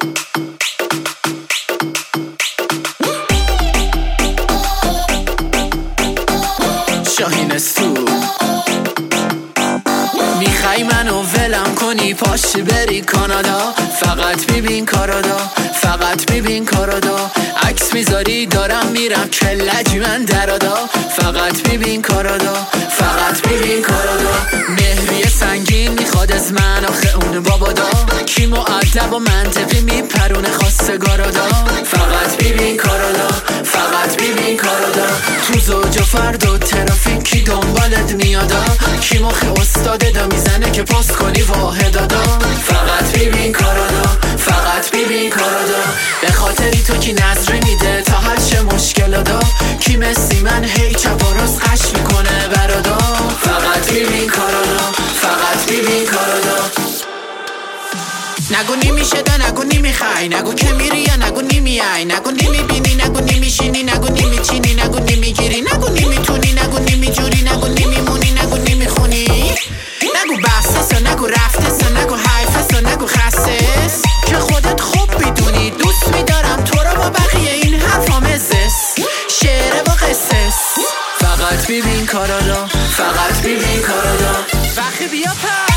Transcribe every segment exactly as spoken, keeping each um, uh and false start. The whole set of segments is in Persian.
شاهین استو میخوای منو ولم کنی پاشی بری کانادا، فقط ببین کارادا، فقط ببین کارادا. عکس میذاری دارم میرم کلجی من درادا، فقط ببین کارادا، فقط ببین کارادا. مهریه سنگین میخواد از من آخه اون بابادا، کی مؤدب و منطقی میپرونه خواستگارادا، فقط ببین کارادا، فقط ببین کارادا. تو زوج و فرد و ترافیکی دنبالت میادا، کی مخ استاده دا میزنه که پست کنی واحدادا، فقط ببین کارادا، فقط ببین کارادا. به خاطری تو کی نظری میده تا هر چه مشکلادا، کی مثی من هی چپ و راست قش میکنه برادا، فقط ببین کارادا، فقط ببین کارادا. نگو نمیشه دا نگو نمیخوای، نگو که میری یا نگو نمیای، نگو نمیبینی نگو نمیشینی، نگو نمیچینی نگو نمیگیری، نگو نمیتونی نگو نمیجوری، نگو نمیمونی نگو نمیخونی. نگو بحثس و نگو رفتس و نگو حیفس و نگو خستس، که خودت خوب میدونی دوست میدارم تو رو با بقیه این حرفا مزس، شعره و قصص. فقط ببین کارادا، فقط ببین کارادا. وقتی بیا پر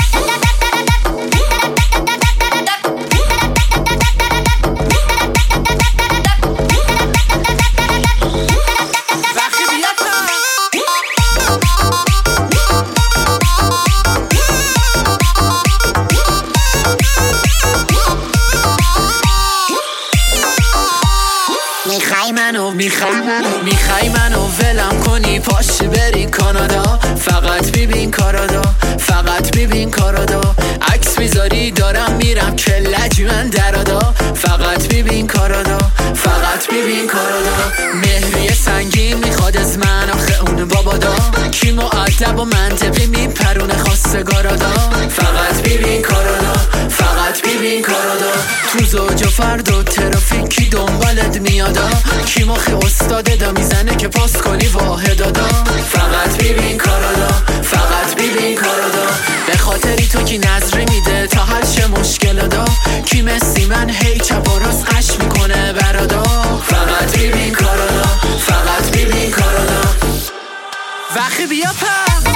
میخوای منو میخوای منو میخوای منو ولم کنی پاشی بری کانادا، فقط ببین کارادا، فقط ببین کارادا. عکس میذاری دارم میرم کلجی من درادا، فقط ببین کارادا، فقط ببین کارادا. مهریه سنگین میخواد از من آخه اون بابادا، کی مؤدب و منطقی میپرونه خواستگارادا، فقط ببین کارادا، فقط ببین کارادا. تو زوج و فرد و ترافیکی دنبالت میادا، کی مخ استاده دا میزنه که پست کنی واحدادا، فقط ببین کارادا، فقط ببین کارادا. به خاطری تو کی نظری میده تا هر چه مشکلادا، کی مثی من هی چپ و راست قش میکنه برادا، فقط ببین کارادا، فقط ببین کارادا. وقتی بیا پر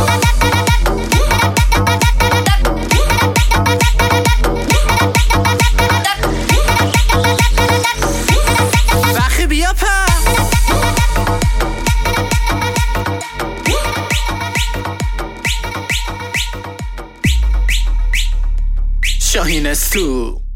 وقتی بیا پر شاهین استو.